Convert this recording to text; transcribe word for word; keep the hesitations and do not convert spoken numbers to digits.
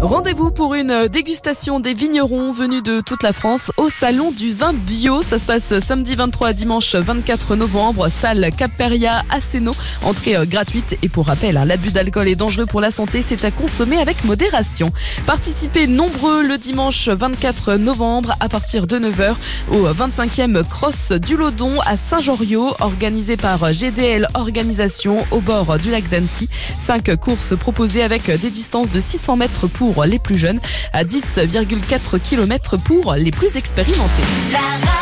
Rendez-vous pour une dégustation des vignerons venus de toute la France au Salon du Vin Bio. Ça se passe samedi vingt-trois à dimanche vingt-quatre novembre, salle Caperia à Sénaux. Entrée gratuite et pour rappel, l'abus d'alcool est dangereux pour la santé, c'est à consommer avec modération. Participez nombreux le dimanche vingt-quatre novembre à partir de neuf heures au vingt-cinquième Cross du Laudon à Saint-Joriot, organisé par G D L Organisation au bord du lac d'Annecy. Cinq courses proposées avec des distances de six cents mètres pour les plus jeunes, à dix virgule quatre kilomètres pour les plus expérimentés.